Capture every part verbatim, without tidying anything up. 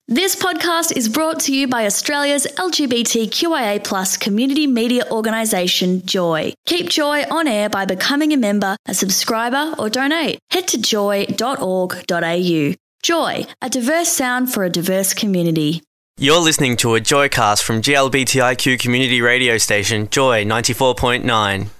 This podcast is brought to you by Australia's L G B T Q I A plus community media organisation, Joy. Keep Joy on air by becoming a member, a subscriber or donate. Head to joy dot org dot a u. Joy, a diverse sound for a diverse community. You're listening to a Joycast from G L B T I Q community radio station, Joy ninety-four point nine.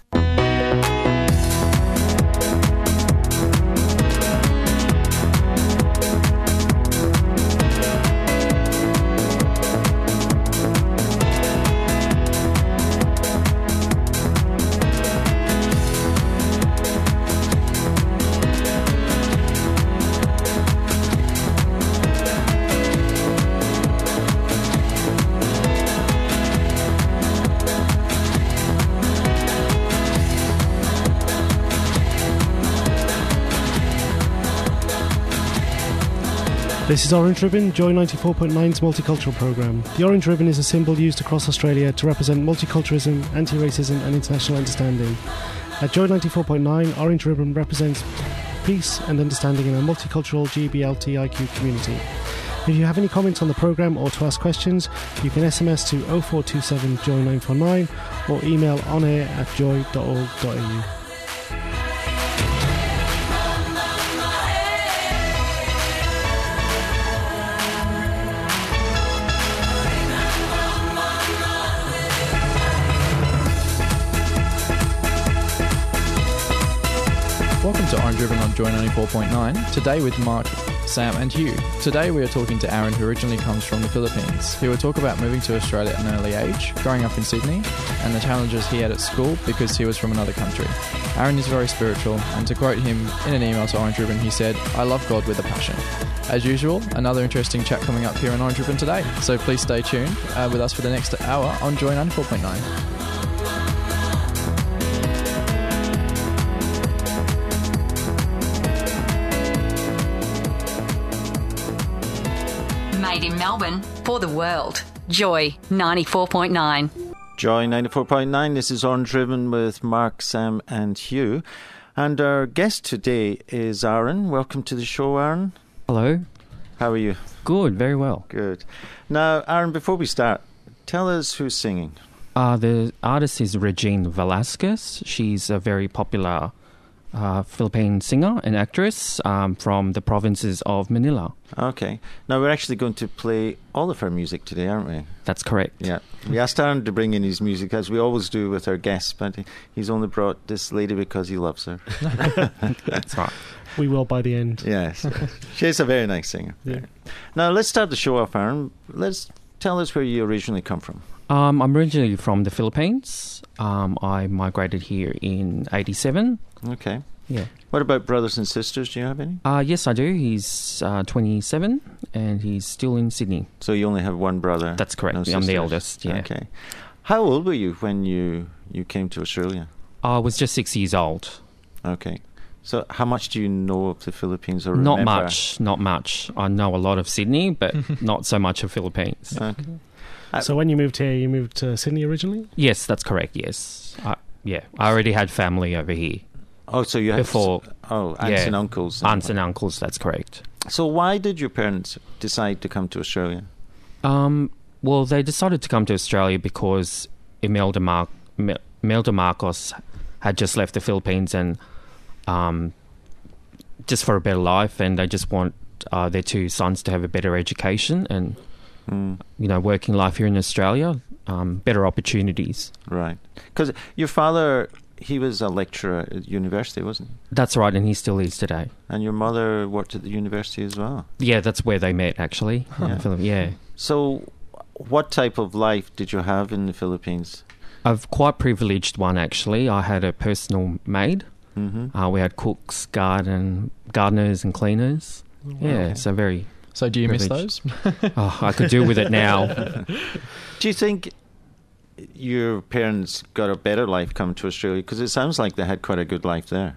This is Orange Ribbon, Joy ninety-four point nine's multicultural programme. The orange ribbon is a symbol used across Australia to represent multiculturalism, anti-racism and international understanding. At Joy ninety-four point nine, Orange Ribbon represents peace and understanding in our multicultural G B L T I Q community. If you have any comments on the programme or to ask questions, you can S M S to oh four two seven joy nine four nine or email onair at joy dot org dot a u. Welcome to Orange Ribbon on Joy ninety-four point nine, today with Mark, Sam and Hugh. Today we are talking to Aaron, who originally comes from the Philippines. He will talk about moving to Australia at an early age, growing up in Sydney, and the challenges he had at school because he was from another country. Aaron is very spiritual, and to quote him in an email to Orange Ribbon, he said, "I love God with a passion." As usual, another interesting chat coming up here on Orange Ribbon today, so please stay tuned uh, with us for the next hour on Joy ninety-four point nine. Made in Melbourne for the world. Joy ninety-four point nine. Joy ninety-four point nine, this is Orange Ribbon with Mark, Sam and Hugh. And our guest today is Aaron. Welcome to the show, Aaron. Hello. How are you? Good, very well. Good. Now, Aaron, before we start, tell us who's singing. Uh, the artist is Regine Velasquez. She's a very popular uh, Philippine singer and actress um, from the provinces of Manila. Okay. Now, we're actually going to play all of her music today, aren't we? That's correct. Yeah. We asked Aaron to bring in his music, as we always do with our guests, but he's only brought this lady because he loves her. That's right. We will by the end. Yes. She's a very nice singer. Yeah. Now, let's start the show off, Aaron. Let's tell us where you originally come from. Um, I'm originally from the Philippines. Um, I migrated here in eighty-seven. Okay. Yeah. What about brothers and sisters? Do you have any? Uh, yes, I do. He's uh, twenty-seven and he's still in Sydney. So you only have one brother? That's correct. No I'm sisters. the eldest, yeah. Okay. How old were you when you, you came to Australia? I was just six years old. Okay. So how much do you know of the Philippines? Or Not remember? much, not much. I know a lot of Sydney, but not so much of Philippines. Okay. Uh, So when you moved here, you moved to Sydney originally? Yes, that's correct, yes. I, yeah, I already had family over here. Oh, so you had Before, oh aunts yeah, and uncles. Aunts and uncles, that's correct. So why did your parents decide to come to Australia? Um, well, they decided to come to Australia because Imelda, Mar- M- Imelda Marcos had just left the Philippines and um, just for a better life, and they just want uh, their two sons to have a better education and, Mm. you know, working life here in Australia, um, better opportunities. Right. Because your father, he was a lecturer at university, wasn't he? That's right, and he still is today. And your mother worked at the university as well. Yeah, that's where they met, actually. in Yeah. the Philip- yeah. So what type of life did you have in the Philippines? A quite privileged one, actually. I had a personal maid. Mm-hmm. Uh, we had cooks, garden, gardeners and cleaners. Yeah, so very... So do you miss Privileged. those? Oh, I could do with it now. Do you think your parents got a better life coming to Australia? Because it sounds like they had quite a good life there.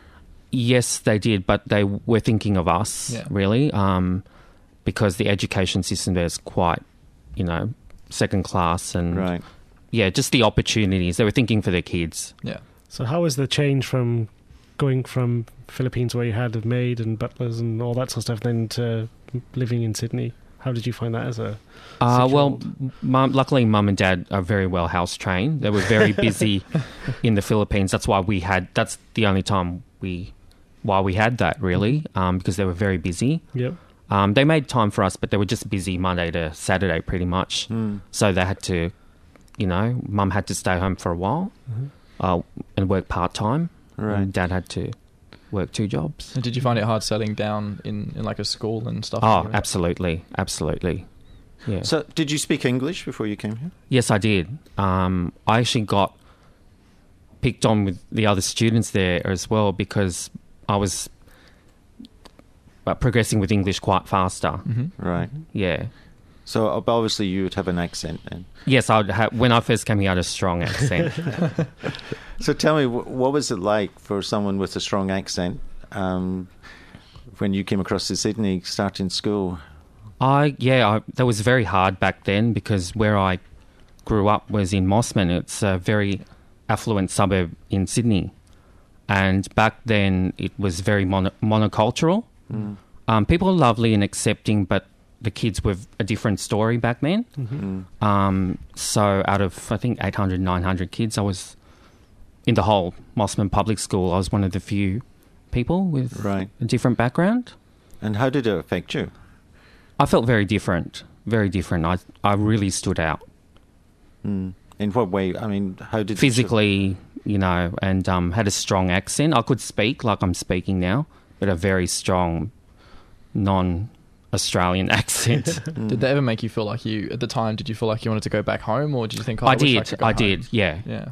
Yes, they did, but they were thinking of us, Yeah. really, um, because the education system there is quite, you know, second class and, Right. yeah, just the opportunities. They were thinking for their kids. Yeah. So how was the change from going from Philippines where you had a maid and butlers and all that sort of stuff then to living in Sydney? How did you find that as a Uh, well, six-year-old? mum, luckily, mum and dad are very well house trained. They were very busy in the Philippines. That's why we had. That's the only time we, why we had that really, um, because they were very busy. Yep. Um, they made time for us, but they were just busy Monday to Saturday, pretty much. Mm. So they had to, you know, mum had to stay home for a while uh, and work part time. Right. And dad had to work two jobs. And did you find it hard settling down in, in like a school and stuff? Oh, absolutely, absolutely. Yeah. So, did you speak English before you came here? Yes, I did. Um, I actually got picked on with the other students there as well because I was uh, progressing with English quite faster. Mm-hmm. Right. Yeah. So, ob- obviously, you would have an accent then. Yes, I ha- when I first came here, I had a strong accent. So, tell me, wh- what was it like for someone with a strong accent um, when you came across to Sydney starting school? I yeah, I, that was very hard back then because where I grew up was in Mossman. It's a very affluent suburb in Sydney, and back then it was very mono- monocultural. Mm. Um, people are lovely and accepting, but the kids were a different story back then. Mm. Um, so out of I think eight hundred, nine hundred kids, I was in the whole Mossman Public School. I was one of the few people with Right. a different background. And how did it affect you? I felt very different, very different. I I really stood out Mm. In what way? I mean, how did it show- physically, you know, and um, had a strong accent. I could speak like I'm speaking now, but a very strong, non-Australian accent. Mm. Did they ever make you feel like you, at the time, did you feel like you wanted to go back home, or did you think, oh, I, I wish I did, could go I home? did, yeah. Yeah.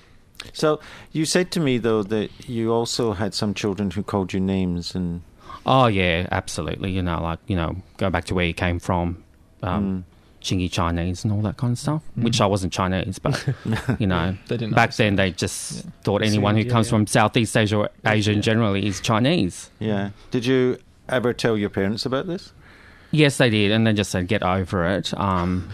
So, you said to me, though, that you also had some children who called you names and... Oh yeah, absolutely. You know, like you know, go back to where you came from, um, Chingy Chinese and all that kind of stuff. Mm. Which I wasn't Chinese, but you know, They didn't back understand. then they just Yeah. thought anyone who Assumed, yeah, comes yeah. from Southeast Asia or Asia Yeah. generally is Chinese. Yeah. Did you ever tell your parents about this? Yes, they did, and they just said, "Get over it." Um,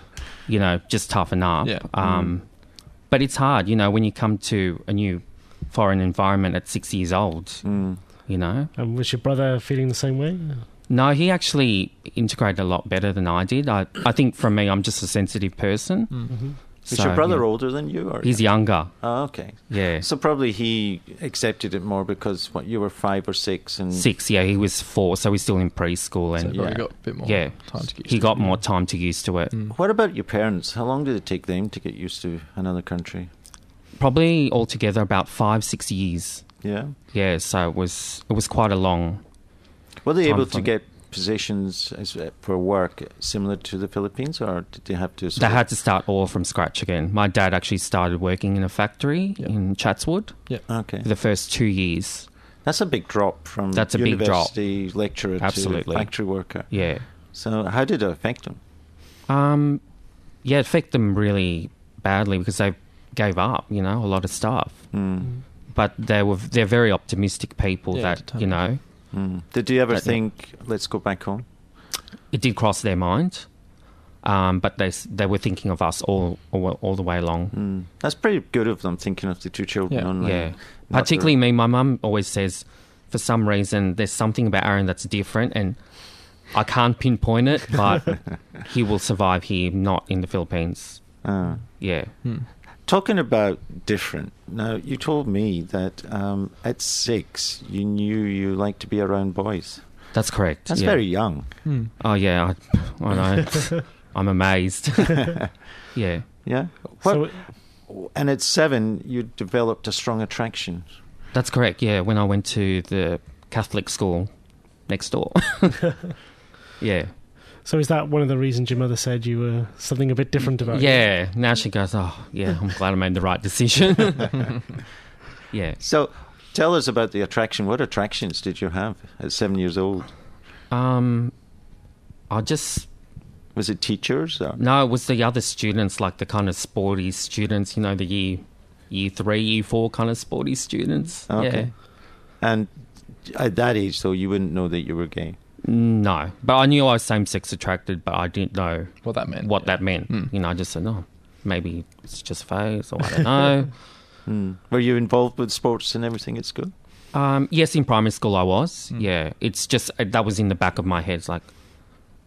you know, just toughen up. Yeah. Um, But it's hard, you know, when you come to a new foreign environment at six years old. Mm. You know, And was your brother feeling the same way? no, he actually integrated a lot better than I did. I, I think for me, I'm just a sensitive person. Mm-hmm. Is So, your brother yeah. older than you? Or He's younger. Oh, okay. Yeah, So probably he accepted it more because what you were five or six and six. Yeah, he was four, so he's still in preschool, So and you probably yeah. got a bit more yeah, time to get used he to got it. more time to get used to it. Mm. What about your parents? How long did it take them to get used to another country? Probably altogether about five, six years. Yeah. Yeah, so it was it was quite a long. Were they Time able to for- get positions as, uh, for work similar to the Philippines, or did they have to? They had to start all from scratch again. My dad actually started working in a factory Yeah. in Chatswood Okay. for the first two years. That's a big drop from That's a big drop. university lecturer Absolutely. to factory worker. Yeah. So how did it affect them? Um, yeah, it affected them really badly because they gave up, you know, a lot of stuff. Mm. But they were they're very optimistic people Yeah, that, totally. you know, Mm. Did you ever That- think, let's go back home? it did cross their mind. Um, but they s- they were thinking of us all all, all the way along. Mm. That's pretty good of them, thinking of the two children Yeah. only. Yeah. not Particularly me, my mum always says, for some reason, there's something about Aaron that's different, and I can't pinpoint it, but he will survive here, not in the Philippines. the- Ah. Yeah. Hmm. Talking about different, now you told me that um, at six you knew you liked to be around boys. That's correct. That's yeah. very young. Hmm. Oh, yeah. I, I know. I'm amazed. yeah. Yeah. What, So, and at seven you developed a strong attraction. That's correct. Yeah. When I went to the Catholic school next door. yeah. so is that one of the reasons your mother said you were something a bit different about you? Yeah. Now she goes, oh, yeah, I'm glad I made the right decision. yeah. So tell us about the attraction. What attractions did you have at seven years old? Um, I just Was it teachers? Or? no, it was the other students, like the kind of sporty students, you know, the year year three, year four kind of sporty students. Okay. And at that age, though, you wouldn't know that you were gay. Yeah. No, but I knew I was same sex attracted, but I didn't know What that meant. what yeah. that meant. Mm. You know, I just said, oh, maybe it's just phase, or I don't know. Mm. Were you involved with sports and everything at school? um, yes, in primary school I was. Mm. Yeah, it's just uh, that was in the back of my head. It's like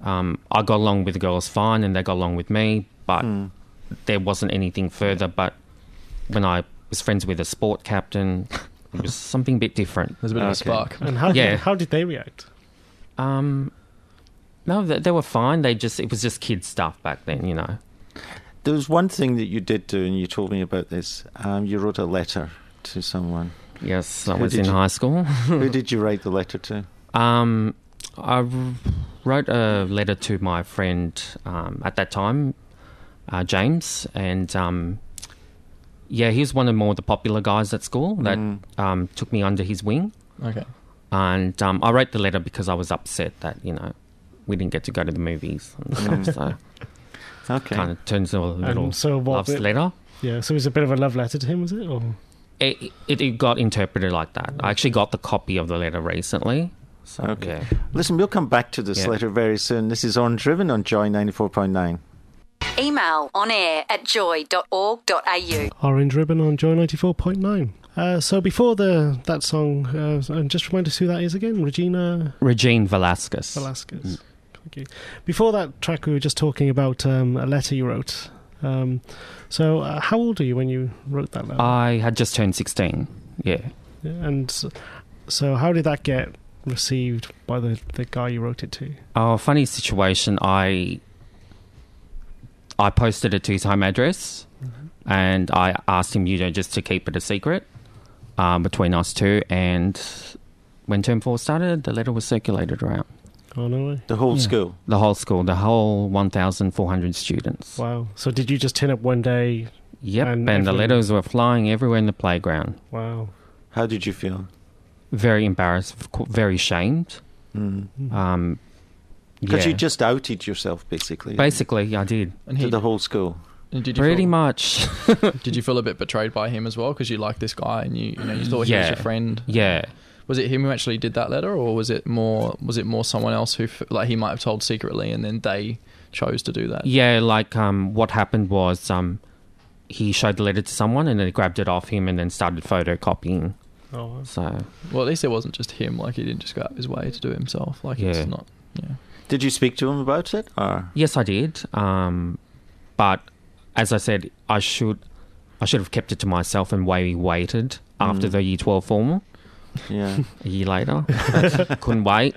Um, I got along with the girls fine, and they got along with me, but Mm. there wasn't anything further. But when I was friends with a sport captain, it was something a bit different. There's a bit of a Okay. spark. And how Yeah. how did they react? Um, no, they, they were fine. They just it was just kid stuff back then, you know. There was one thing that you did do, and you told me about this. Um, you wrote a letter to someone. Yes, I Who was did in you- high school. Who did you write the letter to? Um, I r- wrote a letter to my friend um, at that time, uh, James, and um, yeah, he was one of more the popular guys at school that Mm. um, took me under his wing. Okay. And um, I wrote the letter because I was upset that, you know, we didn't get to go to the movies and stuff, so Okay. kind of turns into a little And so what? love letter. Yeah, so it was a bit of a love letter to him, was it? Or It, it, it got interpreted like that. I actually got the copy of the letter recently. So, Okay. yeah. Listen, we'll come back to this Yeah. letter very soon. This is Orange Ribbon on Joy ninety-four point nine. Email on air at joy dot org dot a u. Orange Ribbon on Joy ninety-four point nine. Uh, so before the that song, uh, and just remind us who that is again, Regina Regine Velasquez. Velasquez. Thank you. Before that track, we were just talking about um, a letter you wrote. Um, so uh, how old are you when you wrote that letter? I had just turned sixteen. Yeah. Yeah, and s- so how did that get received by the, the guy you wrote it to? Oh, funny situation. I I posted it to his home address, and I asked him, you know, just to keep it a secret um, between us two. And when term four started, the letter was circulated around Oh, no way. The whole Yeah. school. the whole school, the whole one thousand four hundred students. Wow. So did you just turn up one day? Yep, And and, the everyone- letters were flying everywhere in the playground. Wow. How did you feel? Very embarrassed, of cour- very shamed. Mm. Um, Because yeah. you just outed yourself, basically. Basically, I did. And To he, the whole school. and did you Pretty feel, much. Did you feel a bit betrayed by him as well? Because you liked this guy and you, you know, you thought he was Yeah. your friend. Yeah. Was it him who actually did that letter, or was it more? Was it more someone else who, f- like, he might have told secretly, and then they chose to do that? Yeah, like um, what happened was um, he showed the letter to someone and then he grabbed it off him and then started photocopying. Oh, wow. So, Well, at least it wasn't just him. Like, he didn't just go out of his way to do it himself. Like, Yeah. it's not. Yeah. Did you speak to him about it? Or yes, I did. Um, but as I said, I should I should have kept it to myself and way waited after Mm. the Year twelve formal yeah. a year later. Couldn't wait.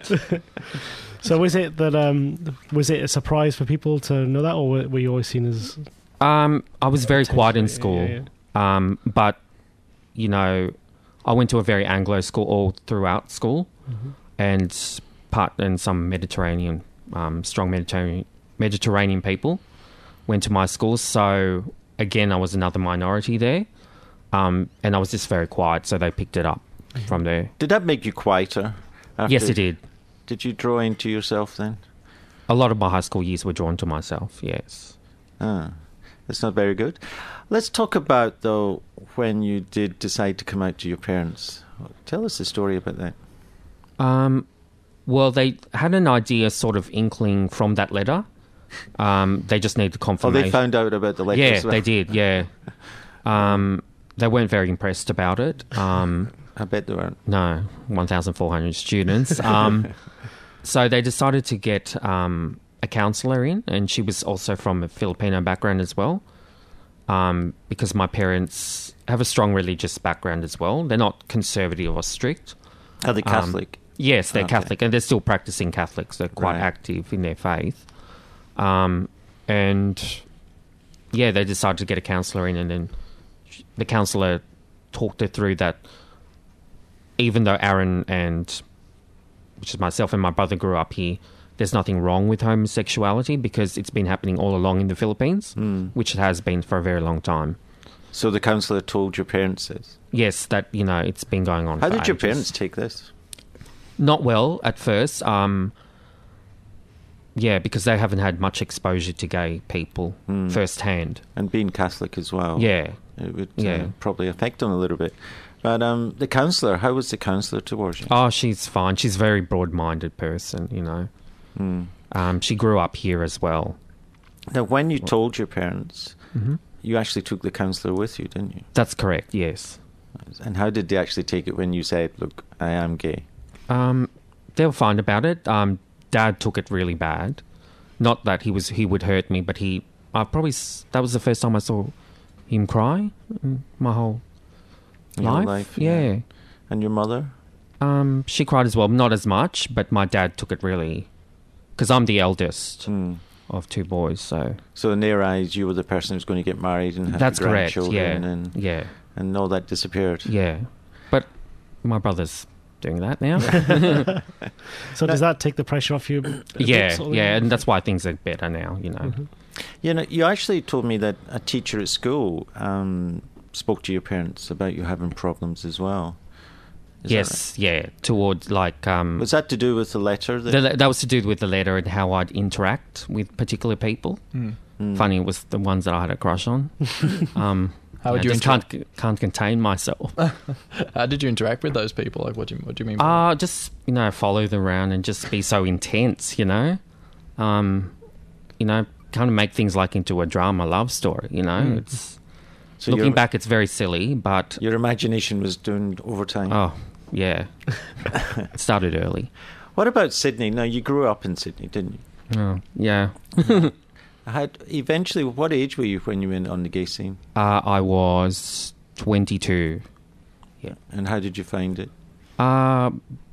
So was it that um was it a surprise for people to know that, or were were you always seen as Um, I was very quiet in Yeah, school. yeah, yeah. Um, but, you know, I went to a very Anglo school all throughout school Mm-hmm. and part and some Mediterranean, um, strong Mediterranean, Mediterranean people went to my school. So, again, I was another minority there. Um, and I was just very quiet, so they picked it up from there. Did that make you quieter? After, Yes, it did. Did you draw into yourself then? A lot of my high school years were drawn to myself, yes. Ah, that's not very good. Let's talk about, though, when you did decide to come out to your parents. Tell us the story about that. Um, well, they had an idea, sort of inkling from that letter. Um, they just needed Oh, confirmation. they found out about the letter Yeah, as well. they did. Yeah. Um, they weren't very impressed about it. Um, I bet they weren't. no, one thousand four hundred students. Um, so they decided to get um, a counsellor in, and she was also from a Filipino background as well. Um, because my parents have a strong religious background as well. They're not conservative or strict. Are they Um, Catholic? Yes, they're Okay. Catholic, and they're still practicing Catholics. They're quite Right. active in their faith. Um, and yeah, they decided to get a counsellor in, and then the counsellor talked her through that even though Aaron and, which is myself and my brother, grew up here, there's nothing wrong with homosexuality because it's been happening all along in the Philippines, Hmm. which it has been for a very long time. So the counsellor told your parents this. Yes, that, you know, it's been going on How for did your ages. parents take this? Not well at first. Um, yeah, because they haven't had much exposure to gay people Hmm. firsthand. And being Catholic as well. Yeah. It would Yeah. uh, probably affect them a little bit. But um, the counsellor, how was the counsellor towards you? Oh, she's fine. She's a very broad-minded person, you know. Hmm. Um, she grew up here as well. Now, when you told your parents, Mhm. you actually took the counsellor with you, didn't you? That's correct, yes. And how did they actually take it when you said, "Look, I am gay"? Um, they were fine about it. Um, Dad took it really bad. Not that he was he would hurt me, but he I probably s- that was the first time I saw him cry in my whole Your life. life, yeah. yeah. And your mother? Um, she cried as well, not as much, but my dad took it really, because I'm the eldest Mm. of two boys, so So in their eyes, you were the person who's going to get married and have that's correct. grandchildren, Yeah, and yeah, and all that disappeared. yeah. But my brother's doing that now. So does that take the pressure off you? a bit, yeah, sort of? yeah, and that's why things are better now. You know. Mm-hmm. You know, you actually told me that a teacher at school um, spoke to your parents about you having problems as well. Is that Yes, yeah. Towards like um, right? Was that to do with the letter? That, the, le- that was to do with the letter and how I'd interact with particular people. Mm. Mm. Funny, it was the ones that I had a crush on. um, How would I you just inter- can't can't contain myself. How did you interact with those people? Like, what do you what do you mean? By that? Uh, just, you know, follow them around and just be so intense, you know? Um, you know, kind of make things like into a drama love story, you know? Mm. It's So looking your, back, it's very silly, but your imagination was doing overtime. oh, yeah. It started early. What about Sydney? Now, you grew up in Sydney, didn't you? Oh, yeah. Had eventually, what age were you when you went on the gay scene? Uh, I was twenty-two. And how did you find it? Uh,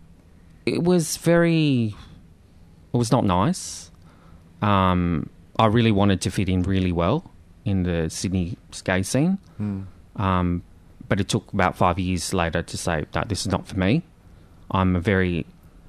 it was very... It was not nice. Um, I really wanted to fit in really well in the Sydney gay scene. Mm. Um, but it took about five years later to say that this is not for me. I'm a very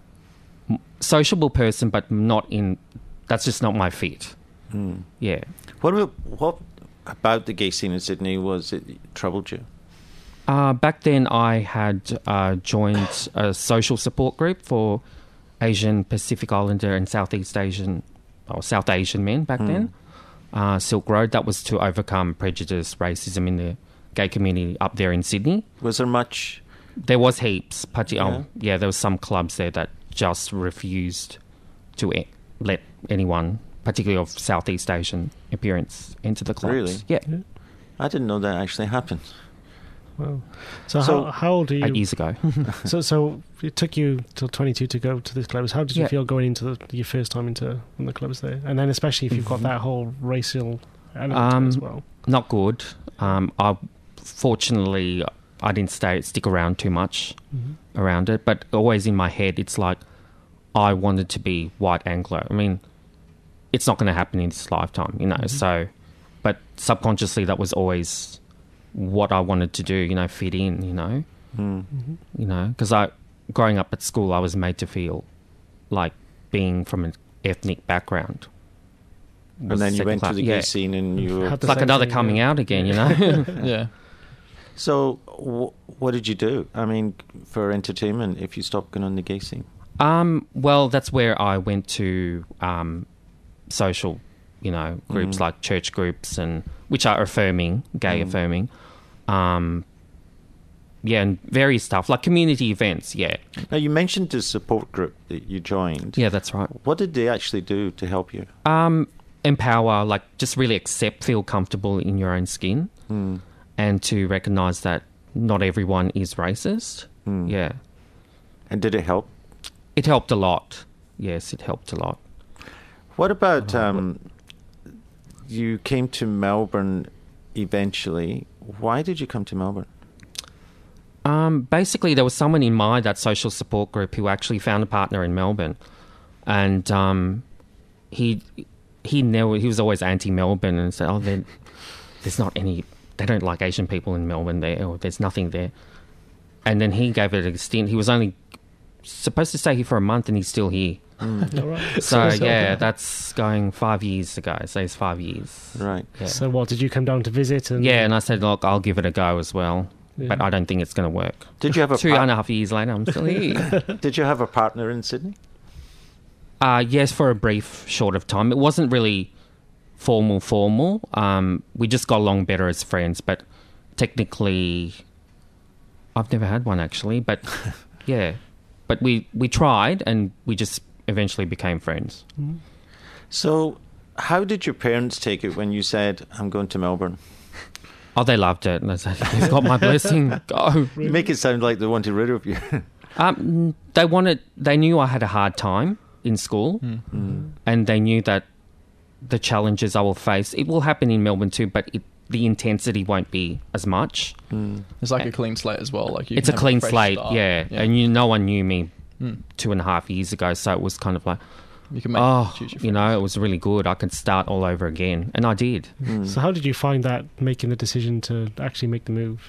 m- sociable person, but not in... That's just not my fit. Mm. Yeah. What about, what about the gay scene in Sydney was it troubled you? Uh, back then, I had uh, joined a social support group for Asian, Pacific Islander and Southeast Asian, or South Asian men back Mm. then. Uh, Silk Road, that was to overcome prejudice, racism in the gay community up there in Sydney. Was there much? There was heaps. Parti- Yeah. oh, yeah, there was some clubs there that just refused to e- let anyone, particularly of Southeast Asian appearance, into the clubs. Really? Yeah, I didn't know that actually happened. Wow. So, So- how, how old are you? eight years ago. So, so it took you till twenty-two to go to the clubs. How did you Yeah. feel going into the, your first time into one of the clubs there? And then especially if you've got that whole racial element to it Um, as well. Not good. Um, I fortunately I didn't stay stick around too much Mm-hmm. around it, but always in my head it's like I wanted to be white Anglo. I mean, it's not going to happen in this lifetime, you know. Mhm. So, but subconsciously that was always what I wanted to do, you know, fit in, you know, Mm. Mm-hmm. you know, because I growing up at school I was made to feel like being from an ethnic background. And was then you second went to class. the yeah. gay scene and you were... Had the It's like same another thing, coming yeah. out again, you know. Yeah. So, w- what did you do? I mean, for entertainment, if you stopped going on the gay scene? Um, well, that's where I went to um, social, you know, groups Mhm. like church groups, and which are affirming, gay Mm. affirming. Um, yeah, and various stuff like community events. Yeah, Now, you mentioned the support group that you joined. yeah, that's right. What did they actually do to help you? Um, empower, like just really accept, feel comfortable in your own skin, Mm. and to recognize that not everyone is racist. Mm. Yeah, And did it help? it helped a lot. Yes, it helped a lot. What about um, you came to Melbourne eventually? Why did you come to Melbourne? Um, basically, there was someone in my that social support group who actually found a partner in Melbourne, and um, he he never he was always anti-Melbourne and said, "Oh, there- there's not any. They don't like Asian people in Melbourne there, or there's nothing there." And then he gave it a stint. He was only supposed to stay here for a month, and he's still here. All right. So so- yeah, that's going five years ago. So it's five years. Right. Yeah. So what, did you come down to visit? And Yeah, and I said, look, I'll give it a go as well, Yeah. but I don't think it's going to work. Did you have a Two par- and a half years later, I'm still here. Did you have a partner in Sydney? Uh, yes, for a brief short of time. It wasn't really formal, formal. Um, we just got along better as friends, but technically, I've never had one actually. But yeah, but we, we tried and we just eventually became friends. So, how did your parents take it when you said, I'm going to Melbourne? Oh, they loved it. And they said, "He's got my blessing. Go." You make it sound like they wanted rid of you. Um, they wanted. They knew I had a hard time in school, Mm. and they knew that the challenges I will face. It will happen in Melbourne too, but it, the intensity won't be as much. Mm. It's like a clean slate as well. Like you It's a can have clean fresh slate, start. yeah. Yeah. And you, no one knew me Mm. two and a half years ago, so it was kind of like, You can make oh, choose your you know, it was really good. I could start all over again, and I did. Mm. So how did you find that, making the decision to actually make the move?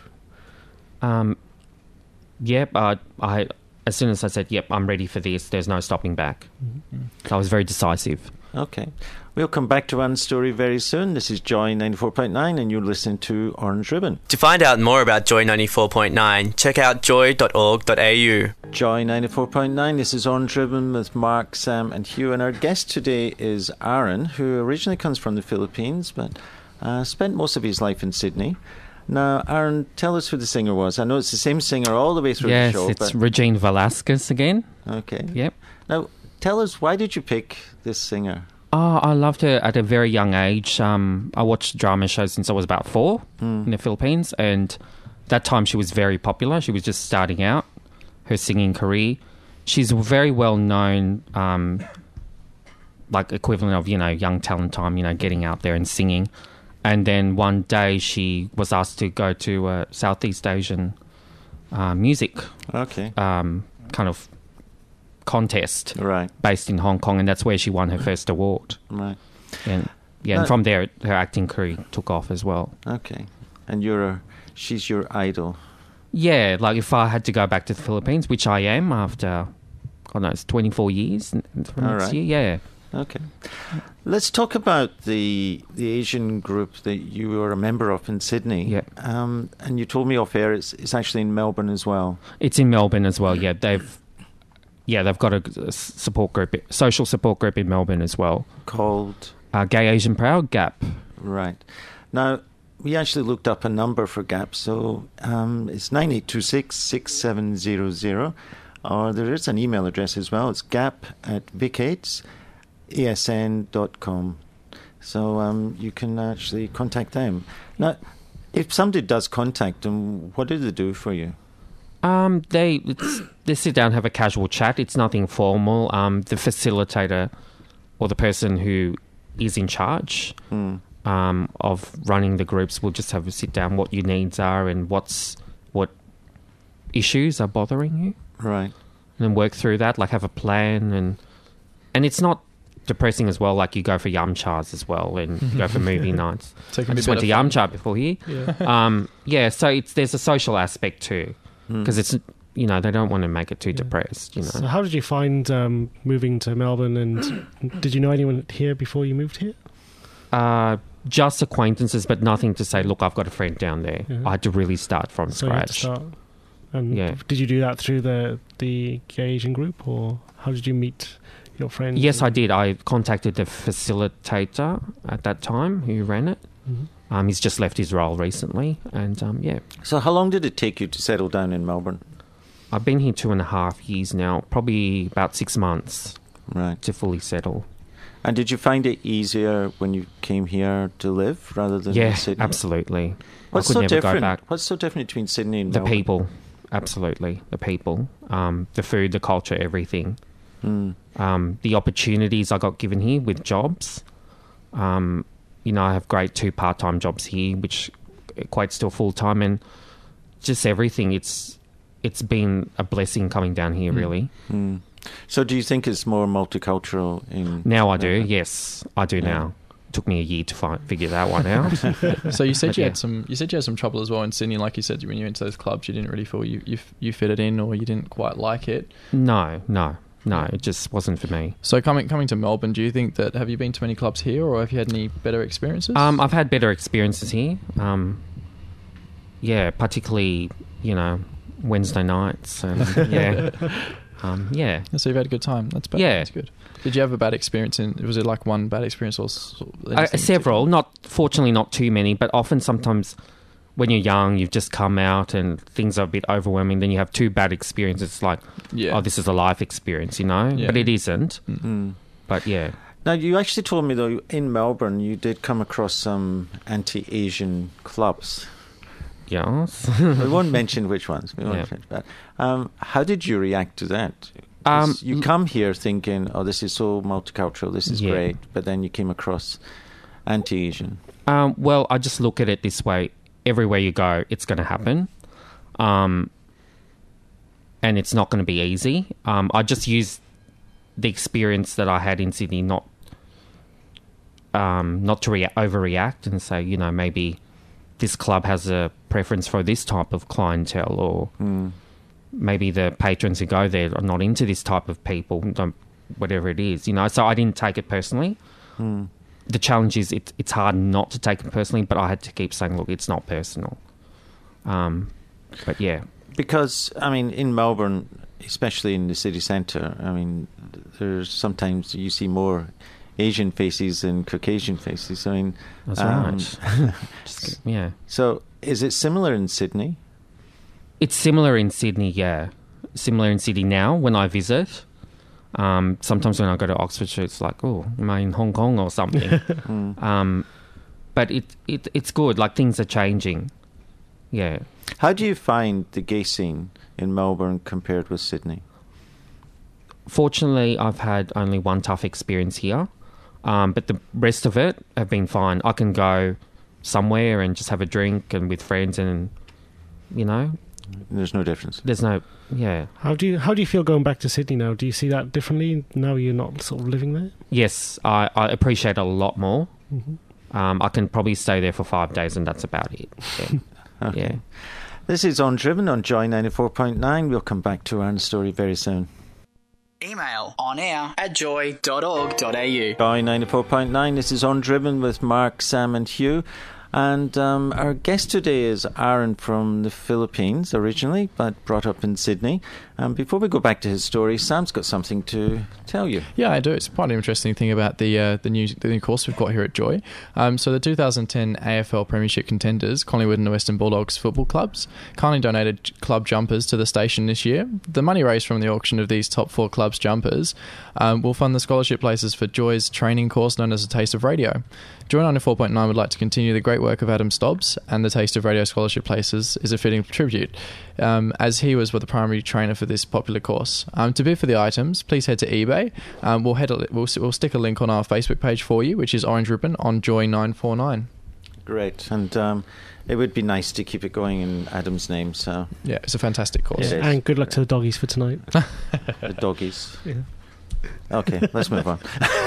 Um, yep, uh, I as soon as I said, yep, I'm ready for this, there's no stopping back. Mm-hmm. So I was very decisive. Okay. We'll come back to Anne's story very soon. This is Joy ninety-four point nine and you're listening to Orange Ribbon. To find out more about Joy ninety-four point nine, check out joy dot org dot a u. Joy ninety-four point nine, this is Orange Ribbon with Mark, Sam and Hugh. And our guest today is Aaron, who originally comes from the Philippines, but uh, spent most of his life in Sydney. Now, Aaron, tell us who the singer was. I know it's the same singer all the way through Yes, the show. it's but Regine Velasquez again. Okay. Yep. Now, tell us, why did you pick this singer? Oh, I loved her at a very young age. Um, I watched drama shows since I was about four Mm. in the Philippines, and that time she was very popular. She was just starting out her singing career. She's very well known, um, like equivalent of, you know, Young Talent Time, you know, getting out there and singing. And then one day she was asked to go to a Southeast Asian uh, music Okay. um, kind of contest Right, based in Hong Kong, and that's where she won her first award. right. And yeah, Uh, and from there her acting career took off as well. Okay. And you're a, she's your idol. Yeah, like if I had to go back to the Philippines, which I am after, God knows, twenty-four years n- from All next right. year, yeah. Okay. Let's talk about the the Asian group that you were a member of in Sydney. Yeah. Um, and you told me off air it's, it's actually in Melbourne as well. It's in Melbourne as well, yeah. They've yeah, they've got a, a support group, social support group in Melbourne as well. Called? Uh, Gay Asian Proud, GAP. Right. Now, we actually looked up a number for GAP. So um, it's nine eight two six, six seven zero zero. Or there is an email address as well. It's gap at vicaids A S N dot com. So um, you can actually contact them. Now, if somebody does contact them, what do they do for you? Um, they it's, they sit down, have a casual chat. It's nothing formal. Um, the facilitator or the person who is in charge Hmm. um, of running the groups will just have a sit down, what your needs are and what's what issues are bothering you, Right. and then work through that. Like have a plan, and and it's not depressing as well. Like you go for yum chars as well, and you go for movie nights. So it can I be just a went bit to of fun. yum char before here. Yeah. Um, yeah, so it's there's a social aspect too, because it's you know they don't want to make it too depressed. You know, So how did you find um, moving to Melbourne, and did you know anyone here before you moved here? uh, just acquaintances, but nothing to say. Look, I've got a friend down there. Yeah. I had to really start from So you had to scratch. start. And Yeah. did you do that through the the gay Asian group, or how did you meet your friends? Yes, I did. I contacted the facilitator at that time who ran it. Mhm. Um, he's just left his role recently, and um, yeah, So how long did it take you to settle down in Melbourne? I've been here two and a half years now. Probably about six months Right. to fully settle. And did you find it easier when you came here to live rather than Yeah, in Sydney? absolutely. What's I could so never different? go back. What's so different between Sydney and The Melbourne? people, absolutely. The people, um, the food, the culture, everything. Hmm. Um, the opportunities I got given here with jobs. Um, you know, I have great two part-time jobs here, which equates to a full-time, and just everything. It's it's been a blessing coming down here, really. Hmm. So do you think it's more multicultural in... Now I do, Melbourne? yes, I do Yeah. now. Took me a year to find, figure that one out. So you said But you yeah. had some. You said you had some trouble as well in Sydney. Like you said, when you went to those clubs, you didn't really feel you you, you fitted in, or you didn't quite like it. No, no, no, it just wasn't for me. So coming coming to Melbourne, do you think that have you been to many clubs here, or have you had any better experiences? Um, I've had better experiences here. Um, yeah, particularly, you know, Wednesday nights. And, yeah. Um, yeah. so you've had a good time. That's bad. Yeah. That's good. Did you have a bad experience? In was it like one bad experience or s- Uh, anything several, not fortunately not too many, but often sometimes when you're young, you've just come out and things are a bit overwhelming. Then you have two bad experiences. It's like, Yeah. oh, this is a life experience, you know? Yeah. But it isn't. Hmm. But yeah. Now, you actually told me, though, in Melbourne, you did come across some anti-Asian clubs. Yes. We won't mention which ones. We won't Yeah. mention that. Um, how did you react to that? 'Cause Um, you come here thinking, oh, this is so multicultural, this is Yeah. great, but then you came across anti-Asian. Um, well, I just look at it this way. Everywhere you go, it's going to happen. Um, and it's not going to be easy. Um, I just use the experience that I had in Sydney not um, not to rea- overreact and say, you know, maybe this club has a preference for this type of clientele, or Mm. maybe the patrons who go there are not into this type of people, don't- whatever it is, you know. So I didn't take it personally. Mm. The challenge is it, it's hard not to take it personally, but I had to keep saying, look, it's not personal. Um, but yeah. Because, I mean, in Melbourne, especially in the city centre, I mean, there's sometimes you see more Asian faces than Caucasian faces. I mean, That's um, right. Just, yeah. So, is it similar in Sydney? It's similar in Sydney, yeah. Similar in Sydney now when I visit. Um, sometimes when I go to Oxfordshire, it's like, oh, am I in Hong Kong or something? Mm. um, but it, it it's good. Like, things are changing. Yeah. How do you find the gay scene in Melbourne compared with Sydney? Fortunately, I've had only one tough experience here. Um, but the rest of it have been fine. I can go somewhere and just have a drink and with friends, and, you know, There's no difference. there's no, yeah. How do you how do you feel going back to Sydney now? Do you see that differently now you're not sort of living there? Yes, I, I appreciate it a lot more. Mm-hmm. Um, I can probably stay there for five days and that's about it. Yeah. Okay. Yeah. This is On Driven on Joy ninety-four point nine. We'll come back to Aaron's story very soon. Email onair at joy dot org dot a u. Joy ninety-four point nine. This is On Driven with Mark, Sam and Hugh. And um, our guest today is Aaron from the Philippines originally, but brought up in Sydney. Um, before we go back to his story, Sam's got something to tell you. Yeah, I do. It's quite an interesting thing about the uh, the new the new course we've got here at Joy. Um, so the two thousand ten A F L Premiership contenders, Collingwood and the Western Bulldogs football clubs, kindly donated club jumpers to the station this year. The money raised from the auction of these top four clubs' jumpers um, will fund the scholarship places for Joy's training course known as A Taste of Radio. Joy ninety-four point nine would like to continue the great work of Adam Stobbs, and the Taste of Radio Scholarship Places is a fitting tribute, um, as he was the primary trainer for this popular course. Um, to bid for the items, please head to eBay. Um, we'll, head a, we'll, we'll stick a link on our Facebook page for you, which is Orange Ribbon on Joy nine four nine. Great. And um, it would be nice to keep it going in Adam's name. So Yeah, it's a fantastic course. It is. And good luck to the doggies for tonight. the doggies. Yeah. Okay, let's move on.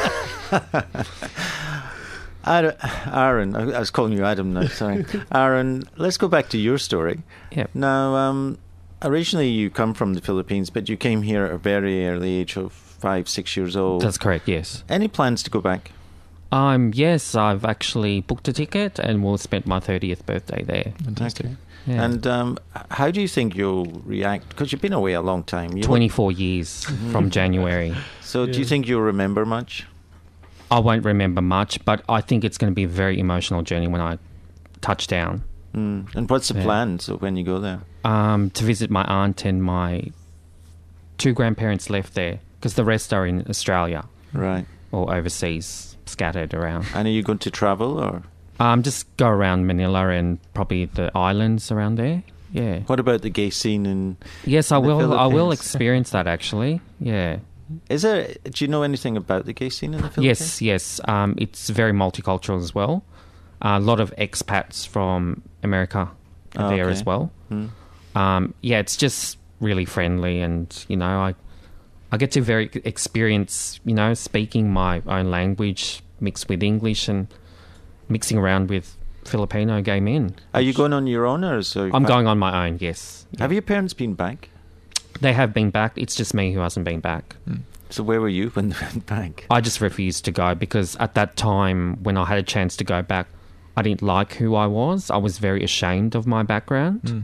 Ad- Aaron, I was calling you Adam now, sorry. Aaron, let's go back to your story. Yeah. Now, um, originally you come from the Philippines, but you came here at a very early age of five, six years old. That's correct, yes. Any plans to go back? Um, yes, I've actually booked a ticket and will spend my thirtieth birthday there. Fantastic. Okay. Yeah. And um, how do you think you'll react? Because you've been away a long time. You twenty-four years from January. So do you Yeah. think you'll remember much? I won't remember much, but I think it's going to be a very emotional journey when I touch down. Mm. And what's the Yeah. plan so when you go there? Um, to visit my aunt and my two grandparents left there, because the rest are in Australia Right. or overseas, scattered around. And are you going to travel or Um, just go around Manila and probably the islands around there. Yeah. what about the gay scene in Yes, I the will. I will Philippines? experience that actually. Yeah. Is there? Do you know anything about the gay scene in the Yes, Philippines? yes. Um, it's very multicultural as well. Uh, a lot of expats from America are Oh, there okay. as well. Hmm. Um, yeah, it's just really friendly, and you know, I I get to very experience, you know, speaking my own language mixed with English and mixing around with Filipino gay men. Are you going on your own or so? I'm going on my own. Yes, Have your parents been back? they have been back. It's just me who hasn't been back. So where were you when they went back? I just refused to go because at that time, when I had a chance to go back, I didn't like who I was. I was very ashamed of my background. Mm.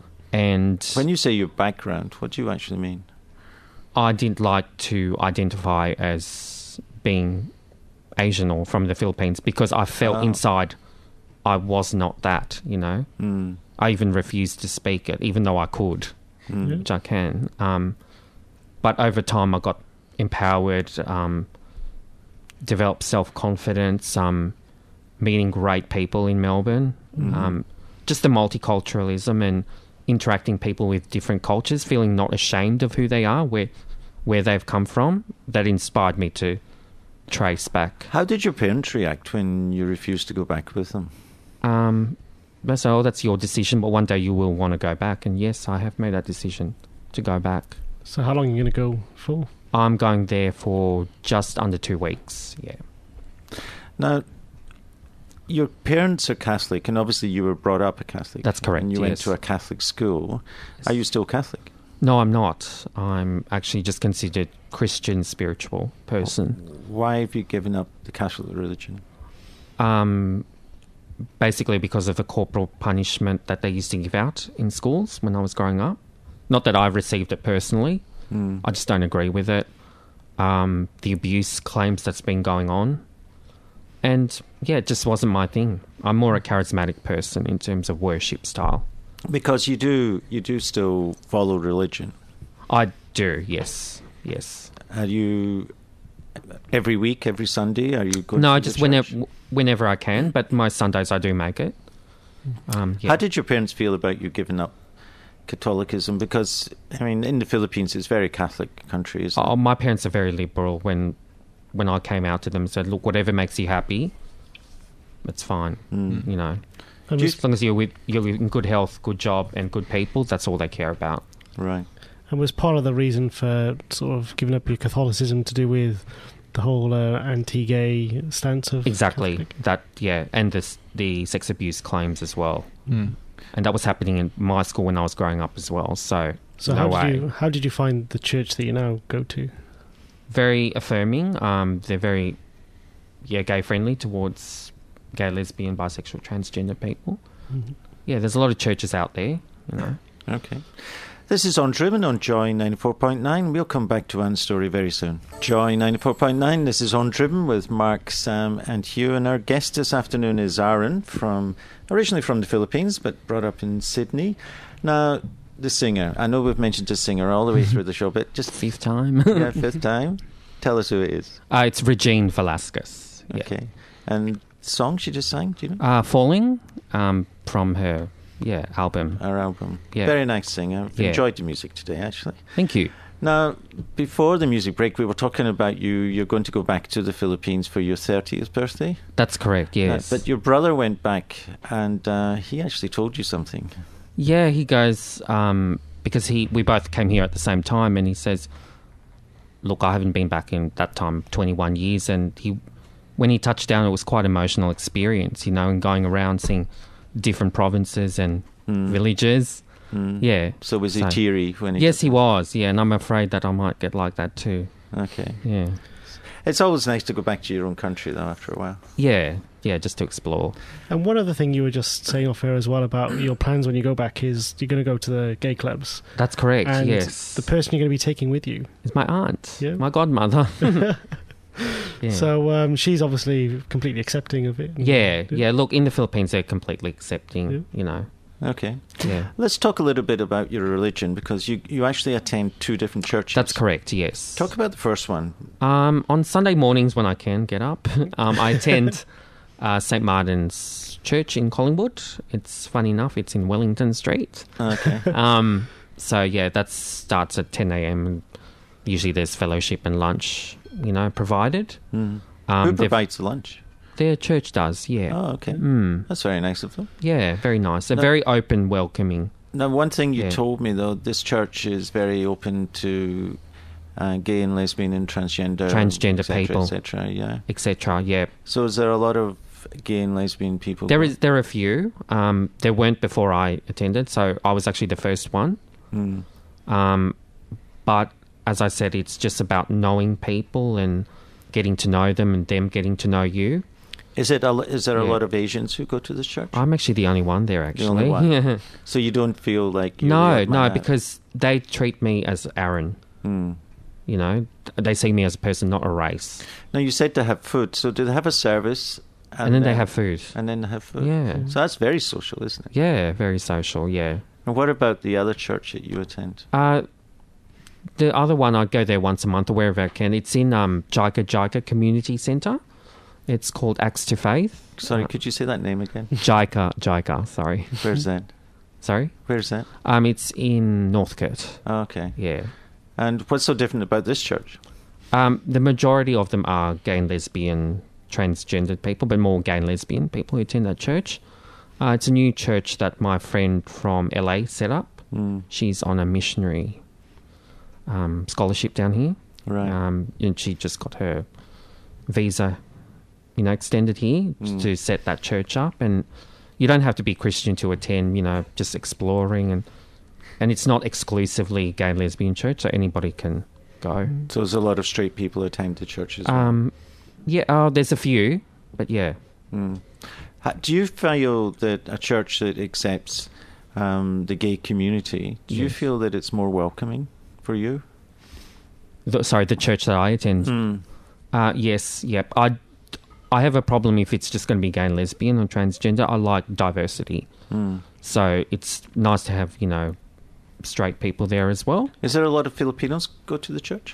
And When you say your background, what do you actually mean? I didn't like to identify as being Asian or from the Philippines because I felt Oh. inside I was not that, you know. Mm. I even refused to speak it, even though I could, Mm. which I can. Um, but over time, I got empowered, um, developed self-confidence, um, meeting great people in Melbourne, Mhm. um, just the multiculturalism and interacting people with different cultures, feeling not ashamed of who they are, where where they've come from that inspired me to trace back. How did your parents react when you refused to go back with them? Um, they say, oh, that's your decision, but one day you will want to go back. And yes, I have made that decision to go back. So how long are you going to go for? I'm going there for just under two weeks, yeah. Now, your parents are Catholic, and obviously you were brought up a Catholic. That's correct, And you yes. went to a Catholic school. Are you still Catholic? No, I'm not. I'm actually just considered Christian spiritual person. Why have you given up the Catholic religion? Um, basically because of the corporal punishment that they used to give out in schools when I was growing up. Not that I've received it personally. Mm. I just don't agree with it. Um, the abuse claims that's been going on. And, yeah, it just wasn't my thing. I'm more a charismatic person in terms of worship style. Because you do you do still follow religion. I do, yes, yes. Are you every week, every Sunday? Are you going No, to just the whenever church? whenever I can, but most Sundays I do make it. Um, yeah. How did your parents feel about you giving up Catholicism? Because, I mean, in the Philippines, it's a very Catholic country, isn't Oh, it? my parents are very liberal. When when I came out to them and said, look, whatever makes you happy, it's fine, Mm. you know. And Just was, as long as you're, with, you're in good health, good job and good people, that's all they care about. Right. and was part of the reason for sort of giving up your Catholicism to do with the whole uh, anti-gay stance of Exactly. Catholic? That, yeah, and this, the sex abuse claims as well. Mm. And that was happening in my school when I was growing up as well, so, So no how way. did you how did you find the church that you now go to? Very affirming. Um, they're very, yeah, gay friendly towards gay, lesbian, bisexual, transgender people. Mhm. Yeah, there's a lot of churches out there, you know. Okay. This is On Driven on Joy ninety-four point nine. We'll come back to Anne's story very soon. Joy ninety-four point nine, this is On Driven with Mark, Sam and Hugh. And our guest this afternoon is Aaron, from originally from the Philippines, but brought up in Sydney. Now, the singer. I know we've mentioned the singer all the way through the show, but just... Fifth time. Yeah, fifth time. Tell us who it is. Uh, it's Regine Velasquez. Yeah. Okay. And song she just sang, do you know? Uh, Falling, um, from her, yeah, album. Our album. Yeah. Very nice singer. I've Yeah. enjoyed the music today, actually. Thank you. Now, before the music break, we were talking about you. You're going to go back to the Philippines for your thirtieth birthday. That's correct, yes. Uh, but your brother went back, and uh, he actually told you something. Yeah, he goes, um, because he we both came here at the same time, and he says, look, I haven't been back in that time, twenty-one years, and he, when he touched down, it was quite an emotional experience, you know, and going around seeing different provinces and Mm. villages. Mm. Yeah. So was he So- teary when he... Yes, he was, yeah, and I'm afraid that I might get like that too. Okay. Yeah. It's always nice to go back to your own country, though, after a while. Yeah, yeah, just to explore. And one other thing you were just saying off air as well about your plans when you go back is you're going to go to the gay clubs. That's correct, And yes. the person you're going to be taking with you. It's my aunt, Yeah. my godmother. Yeah. So um, she's obviously completely accepting of it. yeah, yeah, look, in the Philippines, they're completely accepting, Yeah. you know. Okay. Yeah. Let's talk a little bit about your religion, because you, you actually attend two different churches. That's correct, yes. Talk about the first one. Um, on Sunday mornings when I can get up, um, I attend uh, Saint Martin's Church in Collingwood. It's funny enough, it's in Wellington Street. Okay. Um, so yeah, that starts at ten a.m. and usually there's fellowship and lunch, you know, provided. Mm. Um, Who they've- provides the lunch? Their church does, yeah. Oh, okay. Mm, That's very nice of them. yeah, very nice. They're No- very open, welcoming. Now, one thing you Yeah. told me, though, this church is very open to uh, gay and lesbian and transgender... Transgender et cetera, people. et cetera, yeah. Etc. Yeah, So is there a lot of gay and lesbian people? there is there are a few. Um, there weren't before I attended, so I was actually the first one. Mm. Um, but as I said, it's just about knowing people and getting to know them and them getting to know you. Is it? A, is there a Yeah. lot of Asians who go to this church? I'm actually the only one there, The actually. only one? So you don't feel like you're the no, odd man no, out? because they treat me as Aaron. Mm. You know, they see me as a person, not a race. Now, you said to have food. So do they have a service? And, then they have food. And then they have food. Yeah. So that's very social, isn't it? Yeah, very social, yeah. And what about the other church that you attend? Uh, the other one, I go there once a month or wherever I can. It's in um, Jaika Jaika Community Centre. It's called Acts to Faith. Sorry, Uh, could you say that name again? Jaika Jaika, sorry. Where's that? Sorry? Where's that? Um, it's in Northcote. Oh, okay. Yeah. And what's so different about this church? Um, the majority of them are gay and lesbian, transgendered people, but more gay and lesbian people who attend that church. Uh, it's a new church that my friend from L A set up. Mm. She's on a missionary um, scholarship down here. Right. Um, and she just got her visa, you know, extended here Mm. to set that church up. And you don't have to be Christian to attend, you know, just exploring. And, and it's not exclusively gay and lesbian church, so anybody can go. So there's a lot of straight people attend the church as well. Um, yeah, oh, there's a few, but yeah. Mm. Ha- Do you feel that a church that accepts um, the gay community, do you Yes. feel that it's more welcoming for you? The, sorry, the church that I attend. Mm. Uh, yes, yep. I, I have a problem if it's just going to be gay and lesbian or transgender. I like diversity. Mm. So it's nice to have, you know, straight people there as well. Is there a lot of Filipinos go to the church?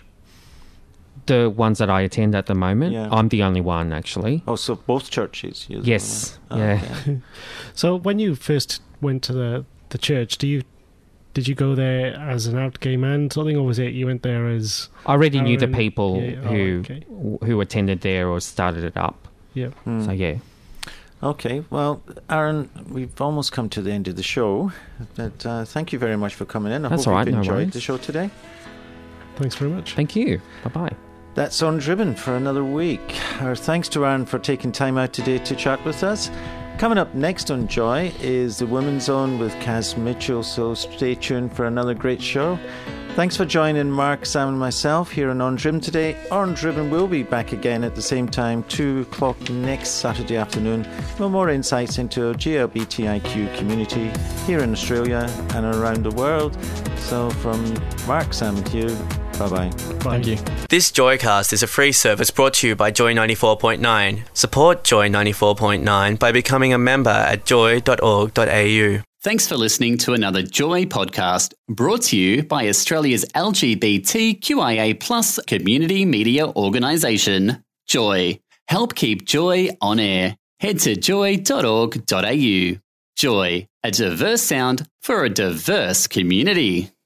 The ones that I attend at the moment, Yeah. I'm the only one, actually. Oh, so both churches? you're the Yes, only one. yeah. Okay. So when you first went to the, the church, do you did you go there as an out gay man, something, or was it you went there as... I already knew the Aaron- people yeah, oh, who okay. who attended there or started it up. Yeah. Mm. So, yeah. Okay, well, Aaron, we've almost come to the end of the show, but uh, thank you very much for coming in. I That's hope all right, you've no enjoyed worries. the show today. Thanks very much. Thank you. Bye-bye. That's Orange Ribbon for another week. Our thanks to Aaron for taking time out today to chat with us. Coming up next on Joy is the Women's Zone with Kaz Mitchell, so stay tuned for another great show. Thanks for joining Mark, Sam and myself here on Orange Ribbon today. Orange Ribbon will be back again at the same time, two o'clock next Saturday afternoon, with more insights into our G L B T I Q community here in Australia and around the world. So from Mark, Sam and Hugh, bye-bye. Bye. Thank you. This Joycast is a free service brought to you by Joy ninety-four point nine. Support Joy ninety-four point nine by becoming a member at joy dot org dot a u. Thanks for listening to another Joy podcast brought to you by Australia's L G B T Q I A plus community media organisation, Joy. Help keep Joy on air. Head to joy dot org dot a u. Joy, a diverse sound for a diverse community.